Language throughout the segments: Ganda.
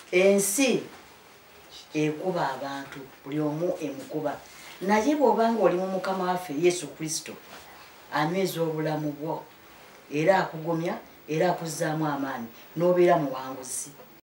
ensi ekuba abantu buli omu emukuba naye bw'obanga oli mu mukama waffe Yesu Kristo anyweza obulamu bwo era akugumya era akuzzaamu amaanyi n'obeera muwanguzi.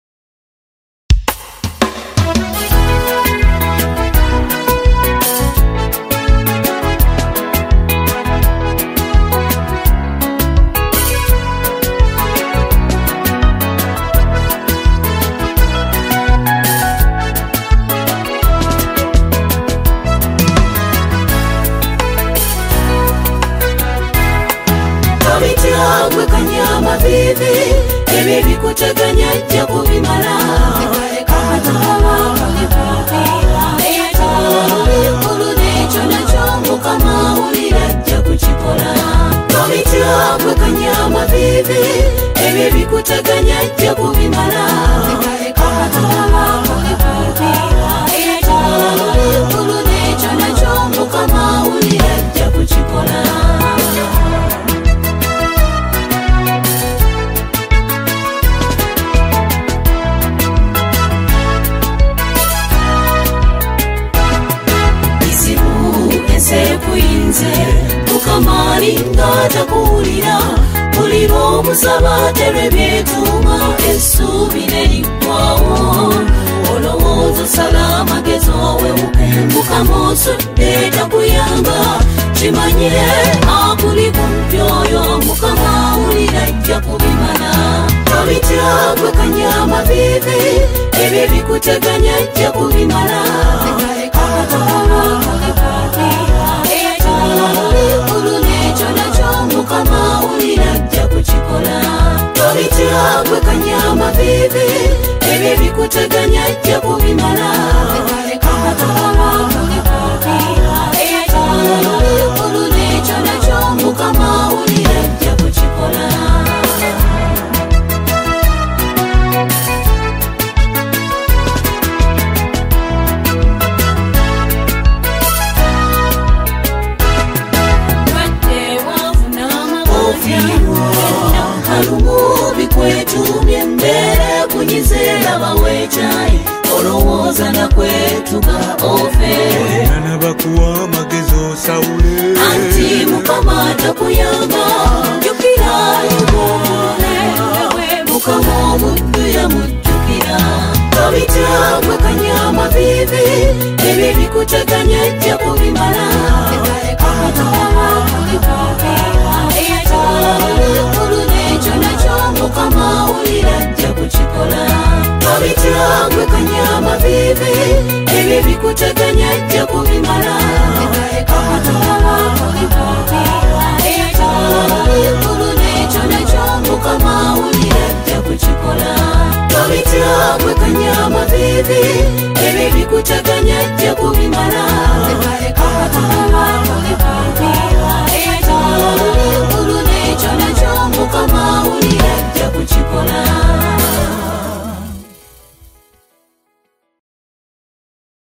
Gwe kanyama bibi ebyo bikuteganya ajja kubimala ekikulu n'ekyo nakyo Mukama awulira ajja kukikola. Tobitya gwe kanyama bibi ebyo bikuteganya ajja kubimala ekikulu n'ekyo nakyo Mukama awulira ajja kukikola. Mukama alinga takuwulira buli lw'omusaba terwebyetuuma essuubi ne liggwaawo olowooza osala amagezi owewuke Mukama osudde takuyamba kimanye akuli kumpi oyo Mukama awulira ajja kubimala. Tobitya gwe kanyama bibi ebyo bikuteganya ajja kubimala ekikulu n'ekyo nakyo Mukama awulira ajja kukikola. Tobitya gwe kanyama bibi ebyo bikuteganya ajja kubimala ekikulu n'ekyo nakyo Mukama awulira ajja kukikola. Kwetumye mbere kunyizeera baweecayi olowooza nakwetuga ofe nana bakuwa amagezi osawule anti Mukama takuyamba jjukira yuboole Mukama omuddu yamujjukira. Tobitya gwe kanyama bibi ebyo bikuteganya ajja kubimala ekikulu n'ekyo nakyo Mukama awulira ajja kukikola. Tobitya gwe kanyama bibi ebyo bikuteganya ajja kubimala ekikulu n'ekyo nakyo Mukama awulira ajja kukikola. Tobitya gwe kanyama bibi ebyo bikuteganya ajja kubimala